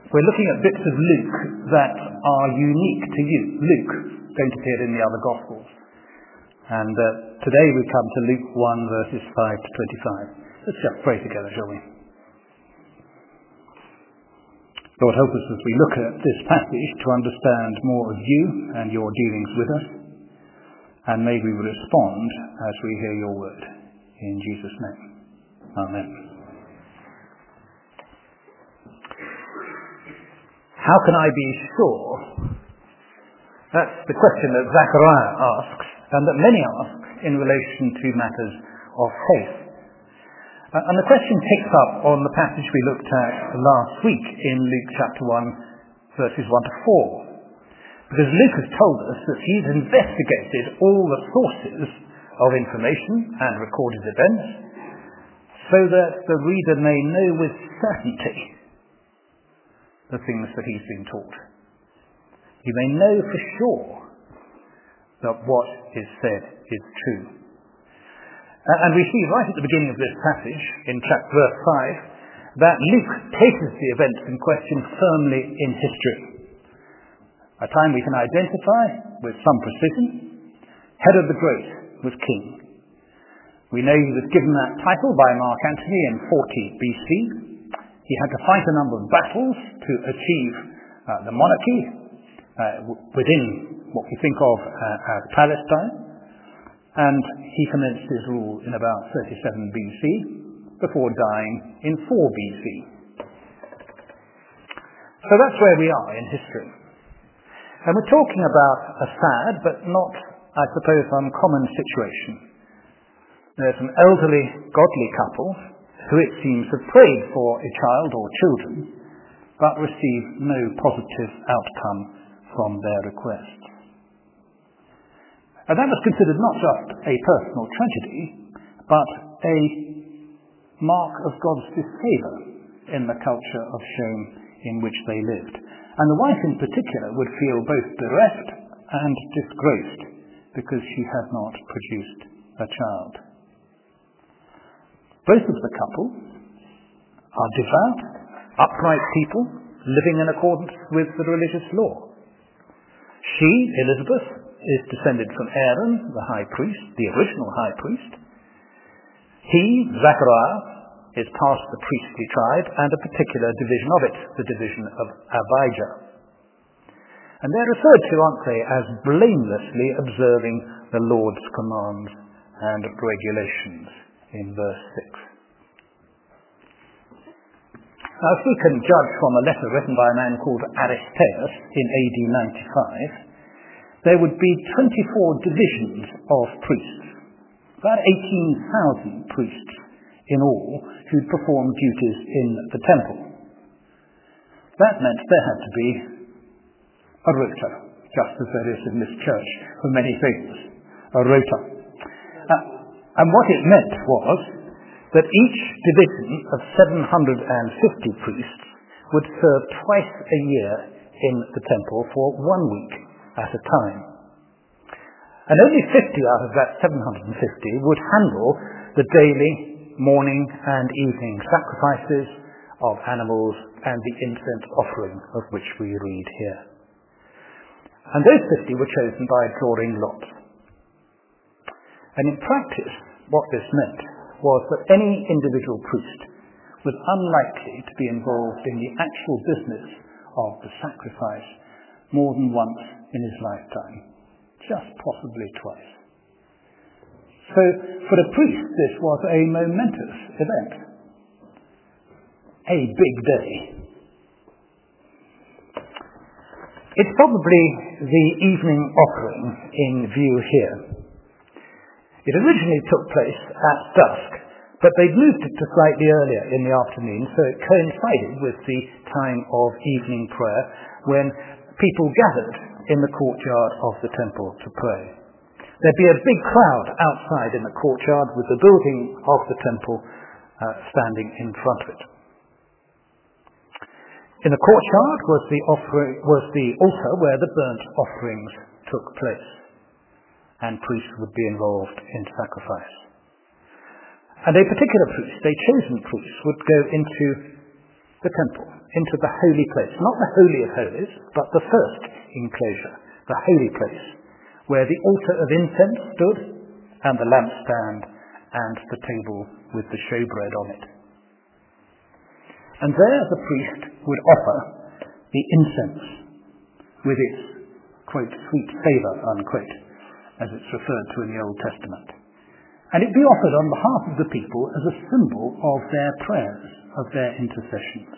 We're looking at bits of Luke that are unique to you. Luke don't appear in the other Gospels. And today we come to Luke 1 verses 5 to 25. Let's just pray together, shall we? Lord, help us as we look at this passage to understand more of you and your dealings with us. And may we respond as we hear your word. In Jesus' name. Amen. How can I be sure? That's the question that Zechariah asks, and that many ask in relation to matters of faith. And the question picks up on the passage we looked at last week in Luke chapter 1, verses 1 to 4. Because Luke has told us that he's investigated all the sources of information and recorded events, so that the reader may know with certainty the things that he's been taught. You may know for sure that what is said is true. And we see right at the beginning of this passage, in chapter verse 5, that Luke places the events in question firmly in history. A time we can identify with some precision. Herod the Great was king. We know he was given that title by Mark Antony in 40 BC. He had to fight a number of battles to achieve the monarchy within what we think of as Palestine. And he commenced his rule in about 37 BC before dying in 4 BC. So that's where we are in history. And we're talking about a sad but not, I suppose, uncommon situation. There's an elderly, godly couple who it seems have prayed for a child or children, but received no positive outcome from their request. And that was considered not just a personal tragedy, but a mark of God's disfavour in the culture of shame in which they lived. And the wife in particular would feel both bereft and disgraced because she had not produced a child. Both of the couple are devout, upright people living in accordance with the religious law. She, Elizabeth, is descended from Aaron, the high priest, the original high priest. He, Zechariah, is past the priestly tribe and a particular division of it, the division of Abijah. And they're referred to, aren't they, as blamelessly observing the Lord's commands and regulations in verse 6. Now, if we can judge from a letter written by a man called Aristeas in AD 95, there would be 24 divisions of priests, about 18,000 priests in all who'd perform duties in the temple. That meant there had to be a rota, just as there is in this church for many things, a rota. And what it meant was that each division of 750 priests would serve twice a year in the temple for 1 week at a time. And only 50 out of that 750 would handle the daily morning and evening sacrifices of animals and the incense offering of which we read here. And those 50 were chosen by drawing lots. And in practice, what this meant was that any individual priest was unlikely to be involved in the actual business of the sacrifice more than once in his lifetime, just possibly twice. So for a priest, this was a momentous event, a big day. It's probably the evening offering in view here. It originally took place at dusk, but they'd moved it to slightly earlier in the afternoon, so it coincided with the time of evening prayer when people gathered in the courtyard of the temple to pray. There'd be a big crowd outside in the courtyard with the building of the temple standing in front of it. In the courtyard was the altar where the burnt offerings took place, and priests would be involved in sacrifice. And a particular priest, a chosen priest, would go into the temple, into the holy place. Not the Holy of Holies, but the first enclosure, the holy place, where the altar of incense stood, and the lampstand, and the table with the showbread on it. And there the priest would offer the incense with its, quote, sweet savour, unquote, as it's referred to in the Old Testament. And it be offered on behalf of the people as a symbol of their prayers, of their intercessions.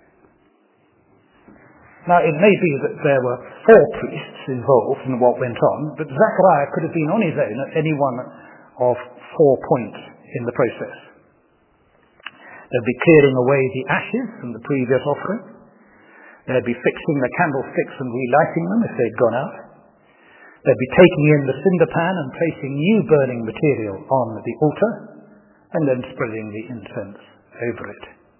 Now, it may be that there were 4 priests involved in what went on, but Zechariah could have been on his own at any one of 4 points in the process. There'd be clearing away the ashes from the previous offering. There'd be fixing the candlesticks and relighting them if they'd gone out. They'd be taking in the cinder pan and placing new burning material on the altar, and then spreading the incense over it.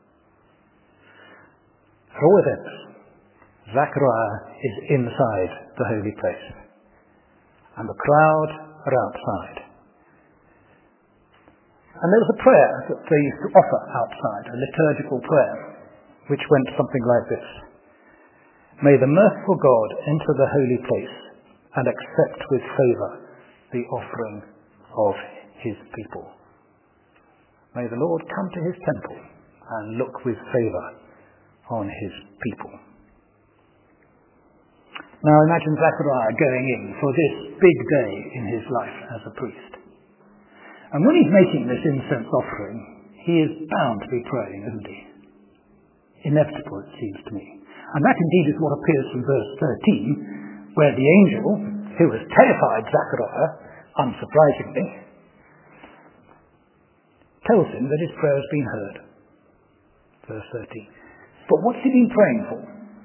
For all of this, Zechariah is inside the holy place, and the crowd are outside. And there was a prayer that they used to offer outside, a liturgical prayer, which went something like this: May the merciful God enter the holy place and accept with favour the offering of his people. May the Lord come to his temple and look with favour on his people. Now imagine Zechariah going in for this big day in his life as a priest. And when he's making this incense offering, he is bound to be praying, isn't he? Inevitable, it seems to me. And that indeed is what appears from verse 13, where the angel, who has terrified Zechariah, unsurprisingly, tells him that his prayer has been heard. Verse 13. But what's he been praying for?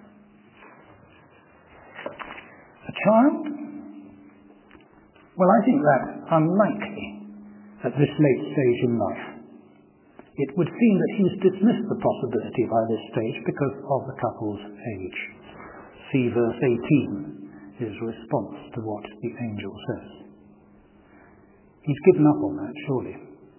A child? Well, I think that's unlikely at this late stage in life. It would seem that he's dismissed the possibility by this stage because of the couple's age. See verse 18, his response to what the angel says. He's given up on that, surely.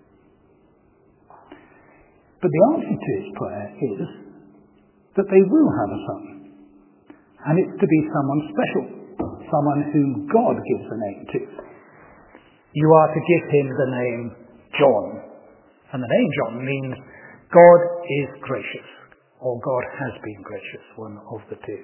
But the answer to his prayer is that they will have a son. And it's to be someone special, someone whom God gives a name to. You are to give him the name John. And the name John means God is gracious, or God has been gracious, one of the two.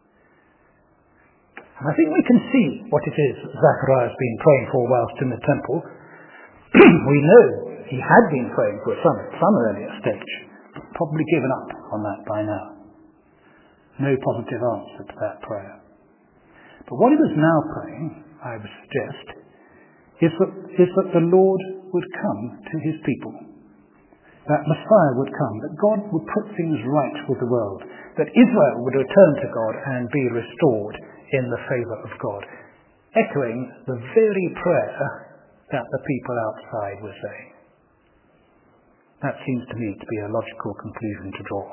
And I think we can see what it is Zechariah has been praying for whilst in the temple. We know he had been praying for a son at some earlier stage, but probably given up on that by now. No positive answer to that prayer. But what he was now praying, I would suggest, is that the Lord would come to his people. That Messiah would come, that God would put things right with the world, that Israel would return to God and be restored in the favour of God, echoing the very prayer that the people outside were saying. That seems to me to be a logical conclusion to draw.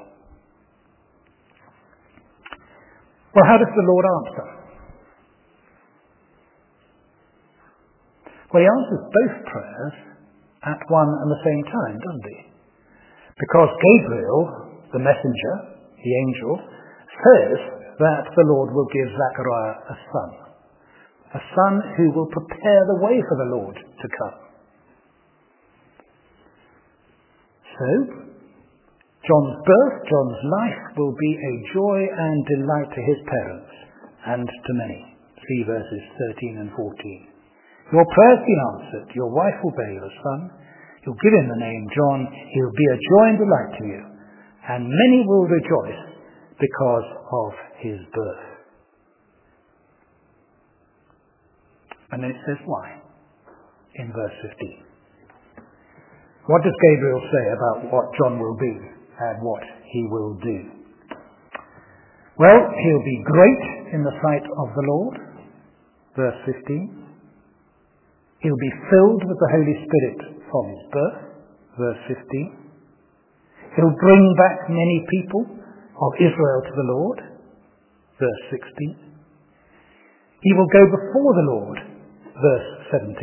Well, how does the Lord answer? Well, he answers both prayers at one and the same time, doesn't he? Because Gabriel, the messenger, the angel, says that the Lord will give Zechariah a son who will prepare the way for the Lord to come. So, John's birth, John's life will be a joy and delight to his parents and to many. See verses 13 and 14. Your prayer's been answered. Your wife will bear you a son. You'll give him the name John. He'll be a joy and delight to you. And many will rejoice because of his birth. And then it says why in verse 15. What does Gabriel say about what John will be and what he will do? Well, he'll be great in the sight of the Lord. Verse 15. He'll be filled with the Holy Spirit from his birth. Verse 15. He'll bring back many people of Israel to the Lord. Verse 16. He will go before the Lord. Verse 17.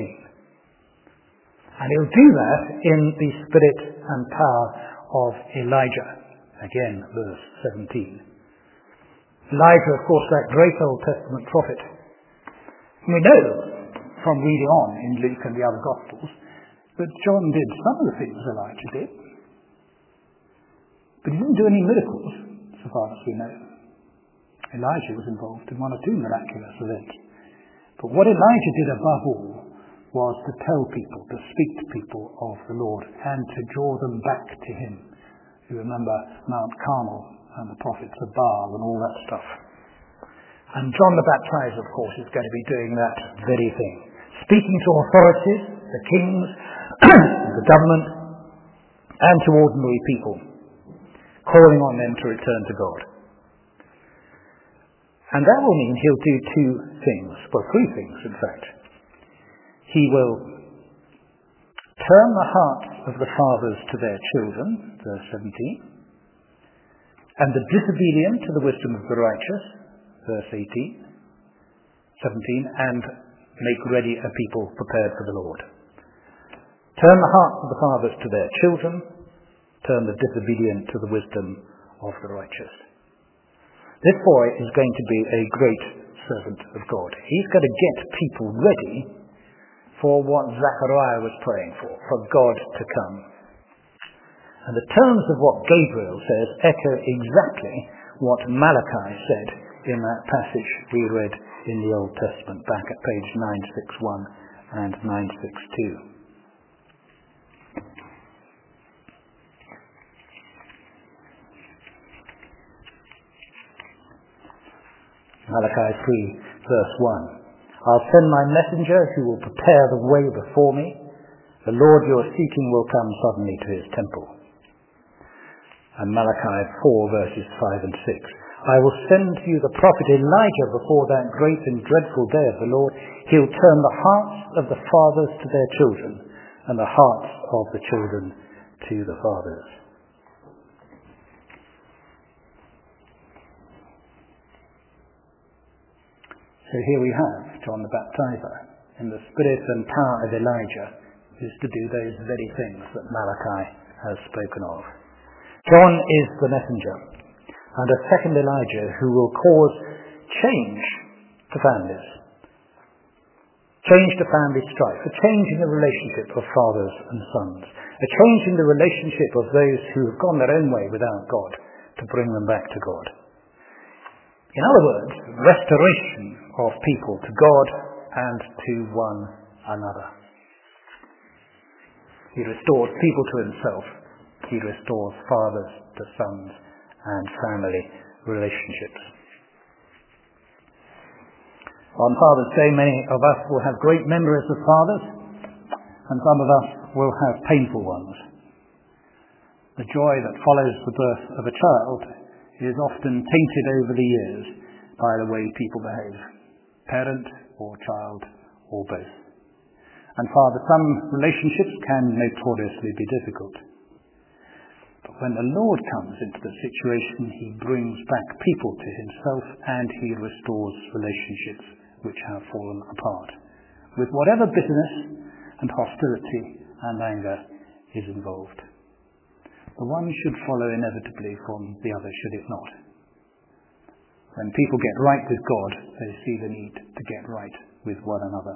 And he'll do that in the spirit and power of Elijah, Again, verse 17. Elijah, of course, that great Old Testament prophet. We know from reading on in Luke and the other Gospels that John did some of the things Elijah did. But he didn't do any miracles, so far as we know. Elijah was involved in one or two miraculous events. But what Elijah did above all was to tell people, to speak to people of the Lord and to draw them back to him. You remember Mount Carmel and the prophets of Baal and all that stuff. And John the Baptizer, of course, is going to be doing that very thing. Speaking to authorities, the kings, the government, and to ordinary people, calling on them to return to God. And that will mean he'll do two things, well, three things, in fact. He will turn the hearts of the fathers to their children, verse 17, and the disobedient to the wisdom of the righteous, verse 17, and make ready a people prepared for the Lord. Turn the hearts of the fathers to their children, turn the disobedient to the wisdom of the righteous. This boy is going to be a great servant of God. He's going to get people ready for what Zechariah was praying for God to come. And the terms of what Gabriel says echo exactly what Malachi said in that passage we read in the Old Testament, back at page 961 and 962. Malachi 3, verse 1. I'll send my messenger who will prepare the way before me. The Lord you are seeking will come suddenly to his temple. And Malachi 4, verses 5 and 6. I will send to you the prophet Elijah before that great and dreadful day of the Lord. He'll turn the hearts of the fathers to their children, and the hearts of the children to the fathers. So here we have John the Baptizer, in the spirit and power of Elijah, who's to do those very things that Malachi has spoken of. John is the messenger, and a second Elijah who will cause change to families. Change to family strife, a change in the relationship of fathers and sons, a change in the relationship of those who have gone their own way without God, to bring them back to God. In other words, restoration of people to God and to one another. He restores people to himself. He restores fathers to sons and family relationships. On Father's Day, many of us will have great memories of fathers, and some of us will have painful ones. The joy that follows the birth of a child is often tainted over the years by the way people behave, parent or child or both. And father-son relationships can notoriously be difficult. But when the Lord comes into the situation, he brings back people to himself, and he restores relationships which have fallen apart, with whatever bitterness and hostility and anger is involved. The one should follow inevitably from the other, should it not? When people get right with God, they see the need to get right with one another.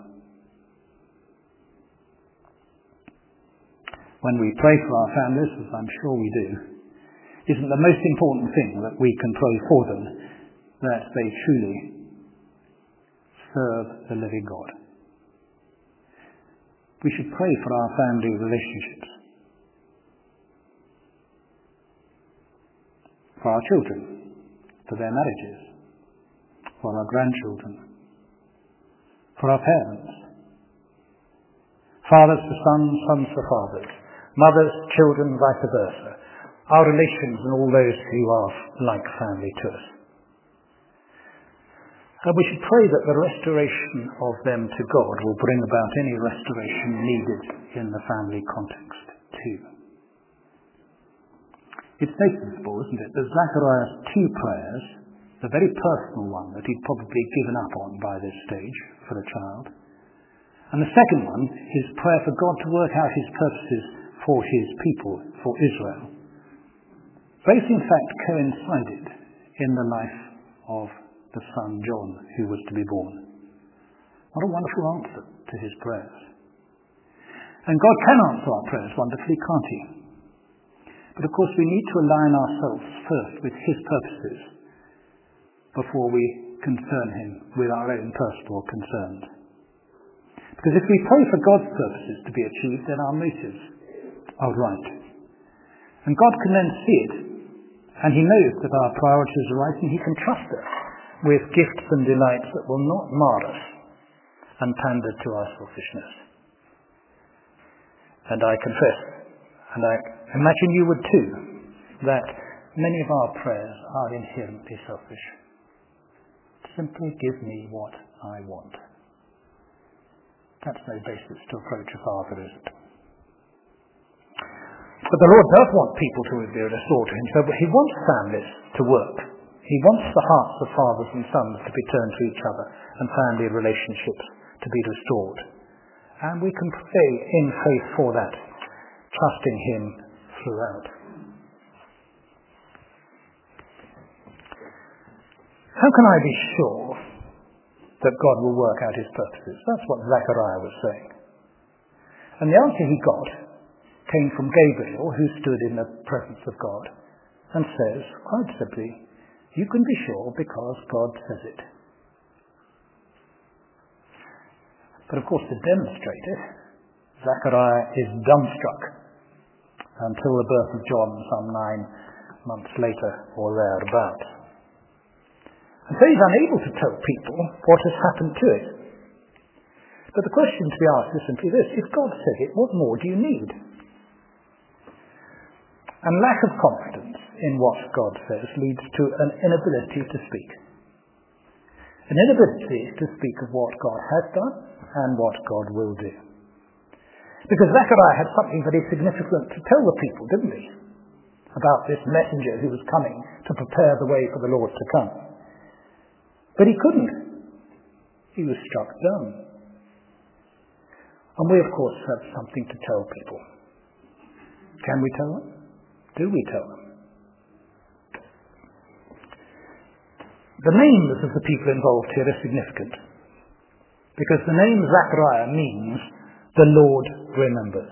When we pray for our families, as I'm sure we do, isn't the most important thing that we can pray for them that they truly serve the living God? We should pray for our family relationships, for our children, for their marriages, for our grandchildren, for our parents, fathers for sons, sons for fathers, mothers, children, vice versa, our relations and all those who are like family to us. And we should pray that the restoration of them to God will bring about any restoration needed in the family context too. It's noticeable, isn't it, that Zechariah's two prayers, the very personal one that he'd probably given up on by this stage for a child, and the second one, his prayer for God to work out his purposes for his people, for Israel, Both, in fact, coincided in the life of the son John, who was to be born. What a wonderful answer to his prayers. And God can answer our prayers wonderfully, can't he? But of course we need to align ourselves first with his purposes before we concern him with our own personal concerns. Because if we pray for God's purposes to be achieved, then our motives are right. And God can then see it, and he knows that our priorities are right, and he can trust us with gifts and delights that will not mar us and pander to our selfishness. And I confess, and I imagine you would too, that many of our prayers are inherently selfish. Simply give me what I want. That's no basis to approach a father, is it? But the Lord does want people to be restored to him, so he wants families to work. He wants the hearts of fathers and sons to be turned to each other and family relationships to be restored. And we can pray in faith for that, trusting him throughout. How can I be sure that God will work out his purposes? That's what Zechariah was saying. And the answer he got came from Gabriel, who stood in the presence of God, and says, quite simply, you can be sure because God says it. But of course, to demonstrate it, Zechariah is dumbstruck until the birth of John some 9 months later or thereabouts. And so he's unable to tell people what has happened to it. But the question to be asked is simply this: if God said it, what more do you need? And lack of confidence in what God says leads to an inability to speak. An inability to speak of what God has done and what God will do. Because Zechariah had something very significant to tell the people, didn't he? About this messenger who was coming to prepare the way for the Lord to come. But he couldn't. He was struck dumb. And we, of course, have something to tell people. Can we tell them? Do we tell them? The names of the people involved here are significant, because the name Zechariah means the Lord remembers.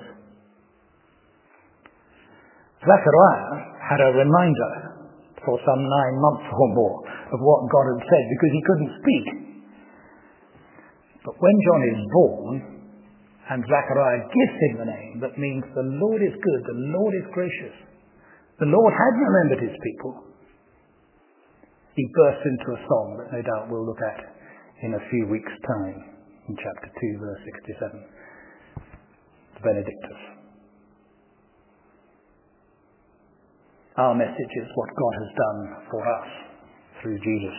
Zechariah had a reminder for some 9 months or more of what God had said, because he couldn't speak. But when John is born, and Zechariah gives him the name that means the Lord is good, the Lord is gracious, the Lord had remembered his people, he bursts into a song that no doubt we'll look at in a few weeks' time, in chapter 2, verse 67, the Benedictus. Our message is what God has done for us through Jesus.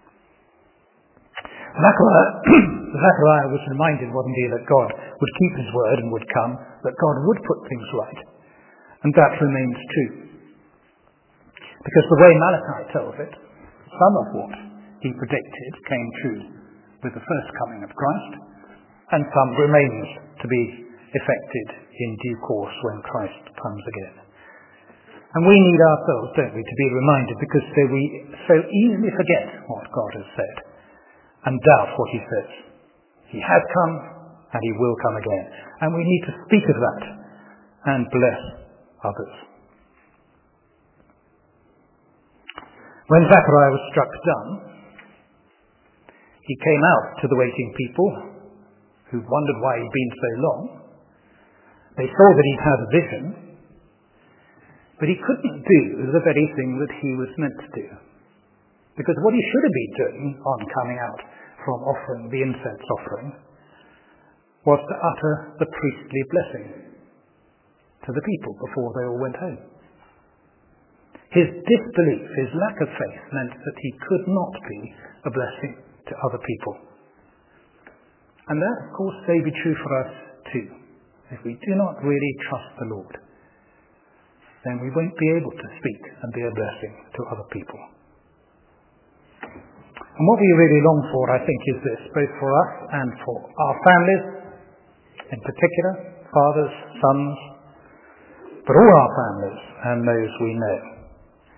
Zechariah was reminded, wasn't he, that God would keep his word and would come, that God would put things right. And that remains true. Because the way Malachi tells it, some of what he predicted came true with the first coming of Christ, and some remains to be effected in due course when Christ comes again. And we need ourselves, don't we, to be reminded, because we so easily forget what God has said and doubt what he says. He has come and he will come again. And we need to speak of that and bless others. When Zechariah was struck dumb, he came out to the waiting people who wondered why he'd been so long. They saw that he'd had a vision, but he couldn't do the very thing that he was meant to do. Because what he should have been doing on coming out from offering the incense offering was to utter the priestly blessing to the people before they all went home. His disbelief, his lack of faith, meant that he could not be a blessing to other people. And that, of course, may be true for us too. If we do not really trust the Lord, then we won't be able to speak and be a blessing to other people. And what we really long for, I think, is this, both for us and for our families, in particular, fathers, sons, but all our families and those we know,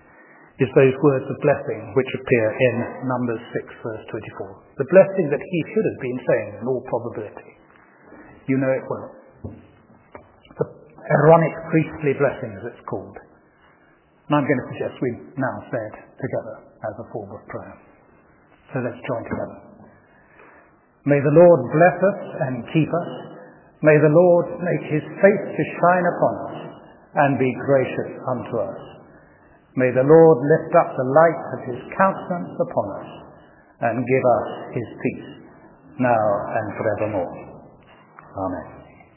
is those words of blessing which appear in Numbers 6, verse 24. The blessing that he should have been saying in all probability. You know it well. The Aaronic priestly blessing, as it's called. And I'm going to suggest we now say it together as a form of prayer. So let's join together. May the Lord bless us and keep us. May the Lord make his face to shine upon us and be gracious unto us. May the Lord lift up the light of his countenance upon us and give us his peace, now and forevermore. Amen.